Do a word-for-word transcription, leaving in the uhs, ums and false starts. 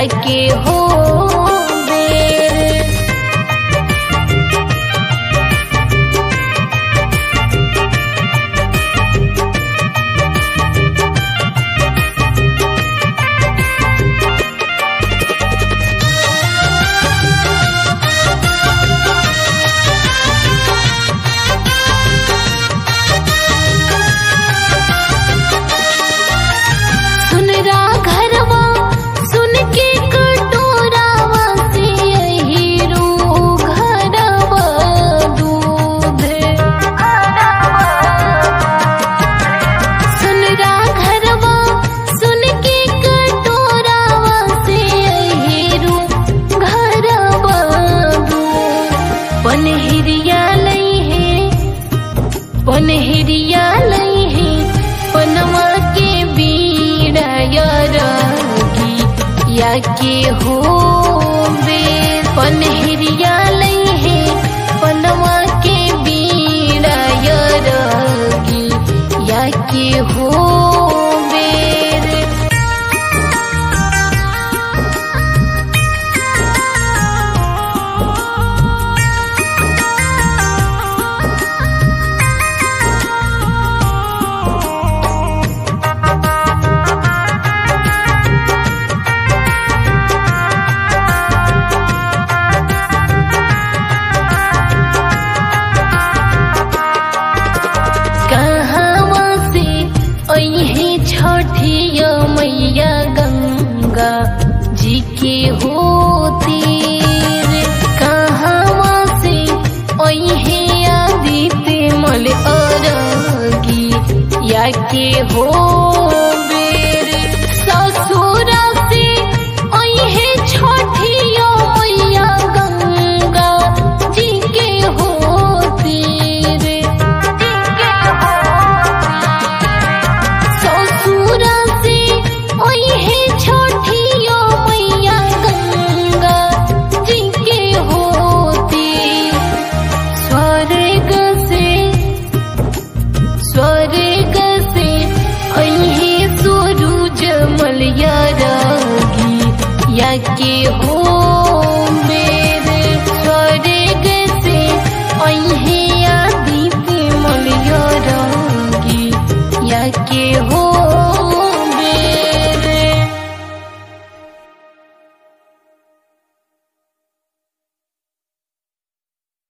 या के हो बेर। पनहिरिया लई है पनहिरिया लई है पनवा के बीड़ा यारगी या के हो बेर। पनहिरिया लई है पनवा के बीड़ा यारगी या के हो बेर। छठिया मैया गंगा जी के होती कहाँ से ओहे आदित्य मल अरगी या के हो बेर। ससुरा से ओहे छठिया मैया गंगा जी के होती स्वर्ग से अहे सूरज मलयारगी या के हो बेर। स्वर्ग से अहे आदित्य मलयारगी या के हो